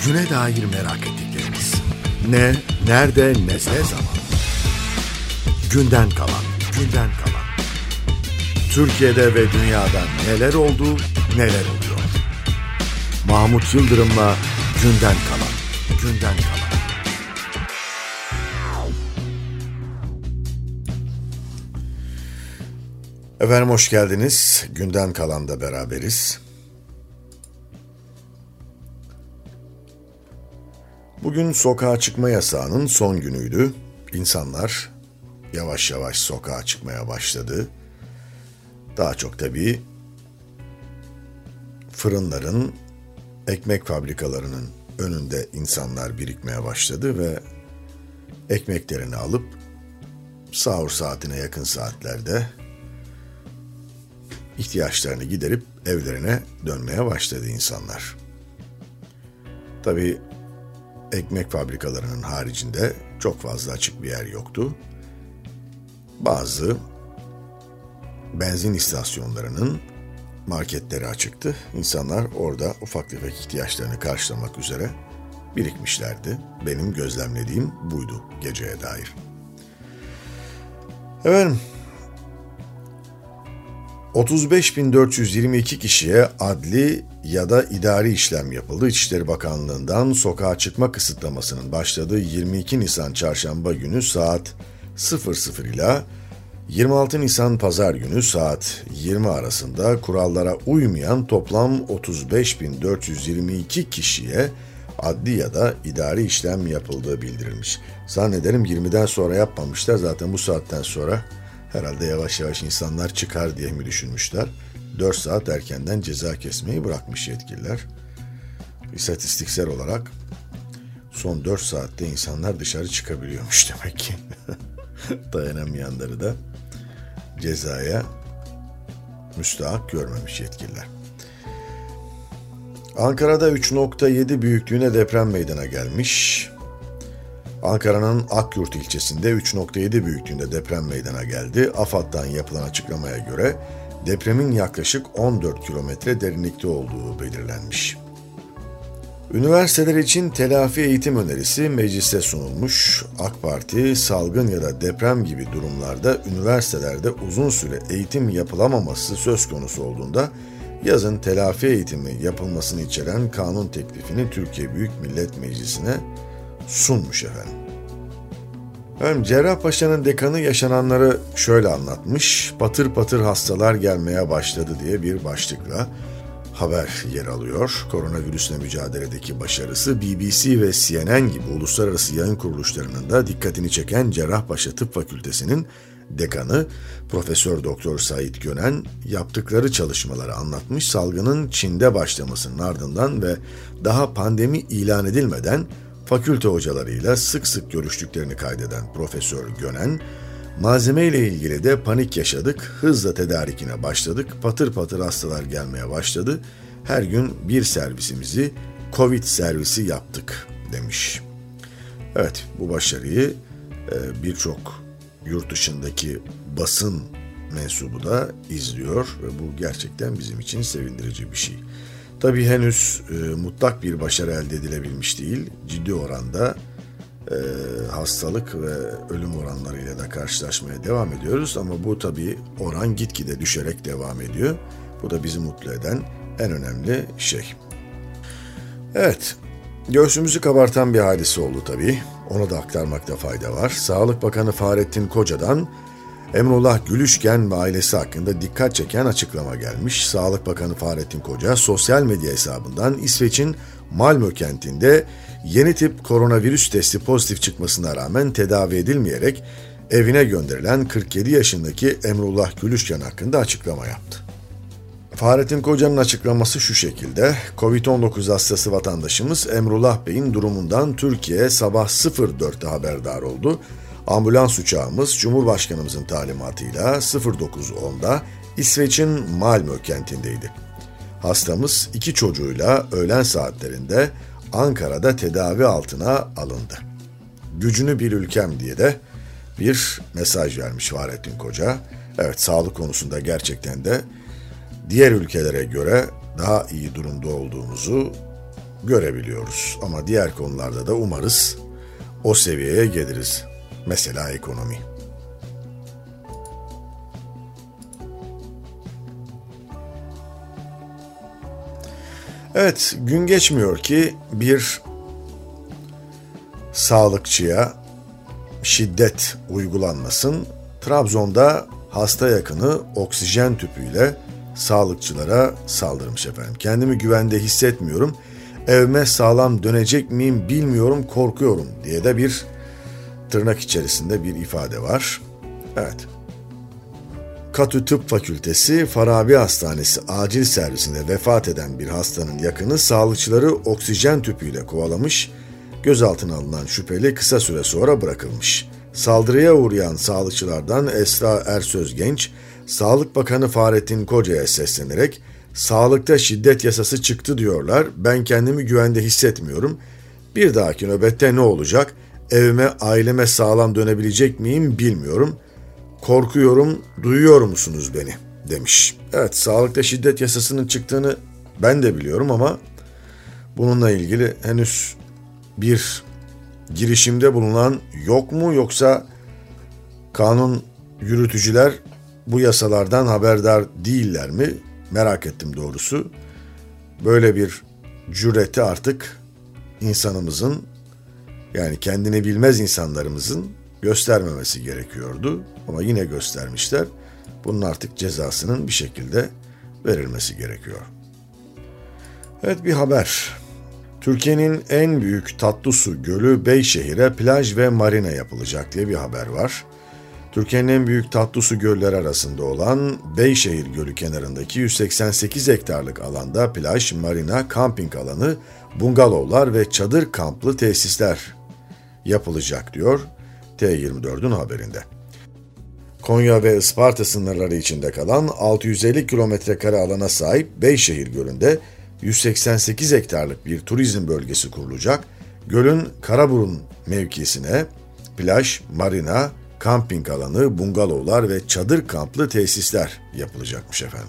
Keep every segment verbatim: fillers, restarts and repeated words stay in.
Güne dair merak ettiklerimiz. Ne, nerede, ne, ne zaman? Günden kalan, günden kalan. Türkiye'de ve dünyada neler oldu, neler oluyor? Mahmut Yıldırım'la Günden Kalan, Günden Kalan. Efendim hoş geldiniz. Günden Kalan'da beraberiz. Bugün sokağa çıkma yasağının son günüydü. İnsanlar yavaş yavaş sokağa çıkmaya başladı. Daha çok tabii fırınların, ekmek fabrikalarının önünde insanlar birikmeye başladı ve ekmeklerini alıp sahur saatine yakın saatlerde ihtiyaçlarını giderip evlerine dönmeye başladı insanlar. Tabii ekmek fabrikalarının haricinde çok fazla açık bir yer yoktu. Bazı benzin istasyonlarının marketleri açıktı. İnsanlar orada ufak tefek ihtiyaçlarını karşılamak üzere birikmişlerdi. Benim gözlemlediğim buydu geceye dair. Efendim, otuz beş bin dört yüz yirmi iki kişiye adli ya da idari işlem yapıldı. İçişleri Bakanlığı'ndan sokağa çıkma kısıtlamasının başladığı yirmi iki Nisan Çarşamba günü saat sıfır sıfır ile yirmi altı Nisan Pazar günü saat yirmi arasında kurallara uymayan toplam otuz beş bin dört yüz yirmi iki kişiye adli ya da idari işlem yapıldığı bildirilmiş. Zannederim yirmiden sonra yapmamışlar. Zaten bu saatten sonra herhalde yavaş yavaş insanlar çıkar diye mi düşünmüşler? dört saat erkenden ceza kesmeyi bırakmış yetkililer. İstatistiksel olarak son dört saatte insanlar dışarı çıkabiliyormuş demek ki. Dayanamayanları da cezaya müstahak görmemiş yetkililer. Ankara'da üç nokta yedi büyüklüğüne deprem meydana gelmiş. Ankara'nın Akyurt ilçesinde üç nokta yedi büyüklüğünde deprem meydana geldi. AFAD'dan yapılan açıklamaya göre depremin yaklaşık on dört kilometre derinlikte olduğu belirlenmiş. Üniversiteler için telafi eğitim önerisi meclise sunulmuş. AK Parti, salgın ya da deprem gibi durumlarda üniversitelerde uzun süre eğitim yapılamaması söz konusu olduğunda yazın telafi eğitimi yapılmasını içeren kanun teklifini Türkiye Büyük Millet Meclisi'ne sunmuş efendim. Efendim, Cerrahpaşa'nın dekanı yaşananları şöyle anlatmış. Patır patır hastalar gelmeye başladı diye bir başlıkla haber yer alıyor. Koronavirüsle mücadeledeki başarısı B B C ve C N N gibi uluslararası yayın kuruluşlarının da dikkatini çeken Cerrahpaşa Tıp Fakültesi'nin dekanı Profesör Doktor Sait Gönen yaptıkları çalışmaları anlatmış. Salgının Çin'de başlamasının ardından ve daha pandemi ilan edilmeden fakülte hocalarıyla sık sık görüştüklerini kaydeden Profesör Gönen, malzemeyle ilgili de panik yaşadık, hızla tedarikine başladık, patır patır hastalar gelmeye başladı, her gün bir servisimizi Covid servisi yaptık demiş. Evet, bu başarıyı e, birçok yurt dışındaki basın mensubu da izliyor ve bu gerçekten bizim için sevindirici bir şey. Tabii henüz e, mutlak bir başarı elde edilebilmiş değil. Ciddi oranda e, hastalık ve ölüm oranlarıyla da karşılaşmaya devam ediyoruz. Ama bu tabii oran gitgide düşerek devam ediyor. Bu da bizi mutlu eden en önemli şey. Evet, göğsümüzü kabartan bir hadise oldu tabii. Onu da aktarmakta fayda var. Sağlık Bakanı Fahrettin Koca'dan Emrullah Gülüşken ve ailesi hakkında dikkat çeken açıklama gelmiş. Sağlık Bakanı Fahrettin Koca sosyal medya hesabından İsveç'in Malmö kentinde yeni tip koronavirüs testi pozitif çıkmasına rağmen tedavi edilmeyerek evine gönderilen kırk yedi yaşındaki Emrullah Gülüşken hakkında açıklama yaptı. Fahrettin Koca'nın açıklaması şu şekilde: kovid on dokuz hastası vatandaşımız Emrullah Bey'in durumundan Türkiye sabah sıfır dörtte haberdar oldu. Ambulans uçağımız Cumhurbaşkanımızın talimatıyla sıfır dokuz onda İsveç'in Malmö kentindeydi. Hastamız iki çocuğuyla öğlen saatlerinde Ankara'da tedavi altına alındı. Gücünü bil ülkem diye de bir mesaj vermiş Fahrettin Koca. Evet, sağlık konusunda gerçekten de diğer ülkelere göre daha iyi durumda olduğumuzu görebiliyoruz. Ama diğer konularda da umarız o seviyeye geliriz. Mesela ekonomi. Evet, gün geçmiyor ki bir sağlıkçıya şiddet uygulanmasın. Trabzon'da hasta yakını oksijen tüpüyle sağlıkçılara saldırmış efendim. Kendimi güvende hissetmiyorum, evime sağlam dönecek miyim bilmiyorum, korkuyorum diye de bir tırnak içerisinde bir ifade var. Evet. Katü Tıp Fakültesi Farabi Hastanesi acil servisinde vefat eden bir hastanın yakını sağlıkçıları oksijen tüpüyle kovalamış, gözaltına alınan şüpheli kısa süre sonra bırakılmış. Saldırıya uğrayan sağlıkçılardan Esra Ersözgenç, Sağlık Bakanı Fahrettin Koca'ya seslenerek "Sağlıkta şiddet yasası çıktı diyorlar, ben kendimi güvende hissetmiyorum, bir dahaki nöbette ne olacak, evime aileme sağlam dönebilecek miyim bilmiyorum, korkuyorum, duyuyor musunuz beni?" demiş. Evet, sağlıkta şiddet yasasının çıktığını ben de biliyorum ama bununla ilgili henüz bir girişimde bulunan yok mu, yoksa kanun yürütücüler bu yasalardan haberdar değiller mi? Merak ettim doğrusu. Böyle bir cüreti artık insanımızın, yani kendini bilmez insanlarımızın göstermemesi gerekiyordu. Ama yine göstermişler. Bunun artık cezasının bir şekilde verilmesi gerekiyor. Evet, bir haber. Türkiye'nin en büyük tatlı su gölü Beyşehir'e plaj ve marina yapılacak diye bir haber var. Türkiye'nin en büyük tatlı su gölleri arasında olan Beyşehir Gölü kenarındaki yüz seksen sekiz hektarlık alanda plaj, marina, kamping alanı, bungalovlar ve çadır kamplı tesisler yapılacak diyor T yirmi dört'ün haberinde. Konya ve Isparta sınırları içinde kalan altı yüz elli kilometre kare alana sahip Beyşehir Gölü'nde yüz seksen sekiz hektarlık bir turizm bölgesi kurulacak. Gölün Karaburun mevkisine plaj, marina, kamping alanı, bungalovlar ve çadır kamplı tesisler yapılacakmış efendim.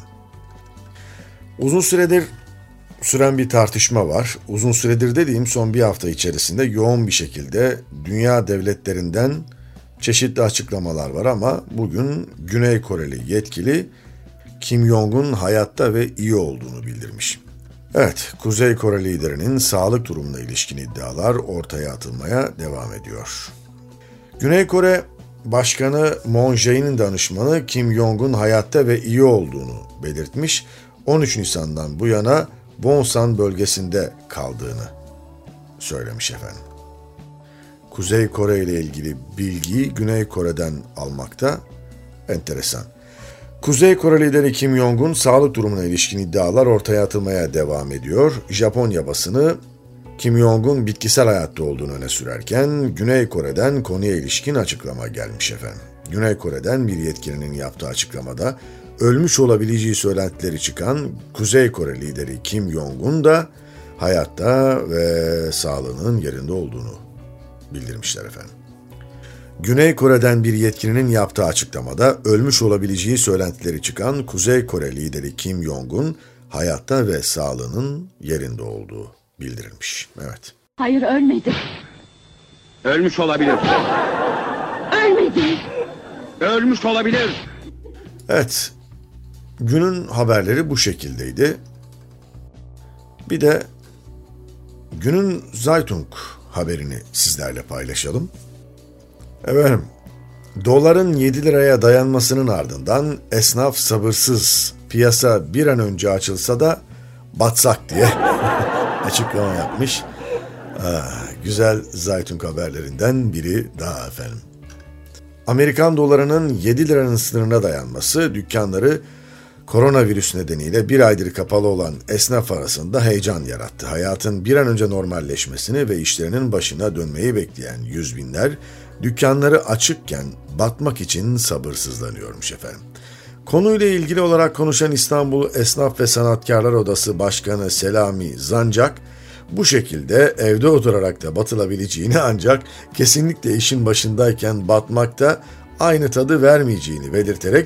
Uzun süredir süren bir tartışma var. Uzun süredir dediğim son bir hafta içerisinde yoğun bir şekilde dünya devletlerinden çeşitli açıklamalar var ama bugün Güney Koreli yetkili Kim Jong-un hayatta ve iyi olduğunu bildirmiş. Evet, Kuzey Kore liderinin sağlık durumuna ilişkin iddialar ortaya atılmaya devam ediyor. Güney Kore Başkanı Moon Jae-in'in danışmanı Kim Jong-un hayatta ve iyi olduğunu belirtmiş, on üç Nisan'dan bu yana Wonsan bölgesinde kaldığını söylemiş efendim. Kuzey Kore ile ilgili bilgiyi Güney Kore'den almakta enteresan. Kuzey Kore lideri Kim Jong-un sağlık durumuna ilişkin iddialar ortaya atılmaya devam ediyor. Japonya basını Kim Jong-un bitkisel hayatta olduğunu öne sürerken Güney Kore'den konuya ilişkin açıklama gelmiş efendim. Güney Kore'den bir yetkilinin yaptığı açıklamada ölmüş olabileceği söylentileri çıkan Kuzey Kore lideri Kim Jong-un da hayatta ve sağlığının yerinde olduğunu bildirmişler efendim. Güney Kore'den bir yetkilinin yaptığı açıklamada ölmüş olabileceği söylentileri çıkan Kuzey Kore lideri Kim Jong-un hayatta ve sağlığının yerinde olduğu bildirilmiş. Evet. Hayır, ölmedi. Ölmüş olabilir. Ölmedi. Ölmüş olabilir. Evet. Günün haberleri bu şekildeydi. Bir de günün Zeitung haberini sizlerle paylaşalım. Efendim, doların yedi liraya dayanmasının ardından esnaf sabırsız, piyasa bir an önce açılsa da batsak diye açıklama yapmış. Ah, güzel Zeitung haberlerinden biri daha efendim. Amerikan dolarının yedi liranın sınırına dayanması dükkanları koronavirüs nedeniyle bir aydır kapalı olan esnaf arasında heyecan yarattı. Hayatın bir an önce normalleşmesini ve işlerinin başına dönmeyi bekleyen yüz binler dükkanları açıkken batmak için sabırsızlanıyormuş efendim. Konuyla ilgili olarak konuşan İstanbul Esnaf ve Sanatkarlar Odası Başkanı Selami Zancak, bu şekilde evde oturarak da batılabileceğini ancak kesinlikle işin başındayken batmakta aynı tadı vermeyeceğini belirterek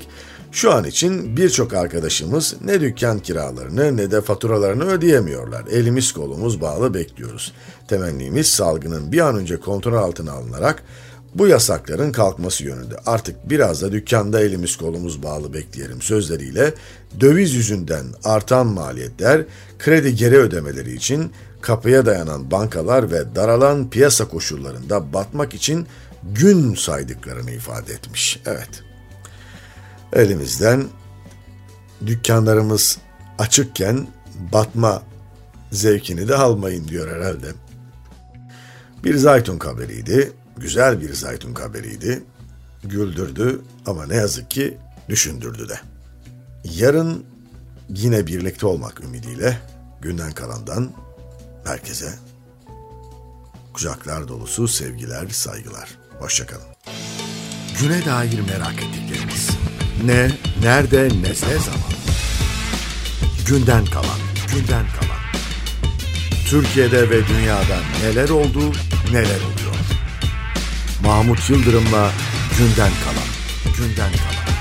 Şu an için birçok arkadaşımız ne dükkan kiralarını ne de faturalarını ödeyemiyorlar. Elimiz kolumuz bağlı bekliyoruz. Temennimiz salgının bir an önce kontrol altına alınarak bu yasakların kalkması yönünde. Artık biraz da dükkanda elimiz kolumuz bağlı bekleyelim sözleriyle döviz yüzünden artan maliyetler, kredi geri ödemeleri için kapıya dayanan bankalar ve daralan piyasa koşullarında batmak için gün saydıklarını ifade etmiş. Evet, elimizden dükkanlarımız açıkken batma zevkini de almayın diyor herhalde. Bir Zaytun haberiydi. Güzel bir Zaytun haberiydi. Güldürdü ama ne yazık ki düşündürdü de. Yarın yine birlikte olmak ümidiyle günden kalandan herkese kucaklar dolusu sevgiler, saygılar. Hoşça kalın. Güne dair merak ettiklerimiz. Ne, nerede, ne, ne zaman? Günden kalan, günden kalan. Türkiye'de ve dünyada neler oldu, neler oluyor? Mahmut Yıldırım'la Günden Kalan, Günden Kalan.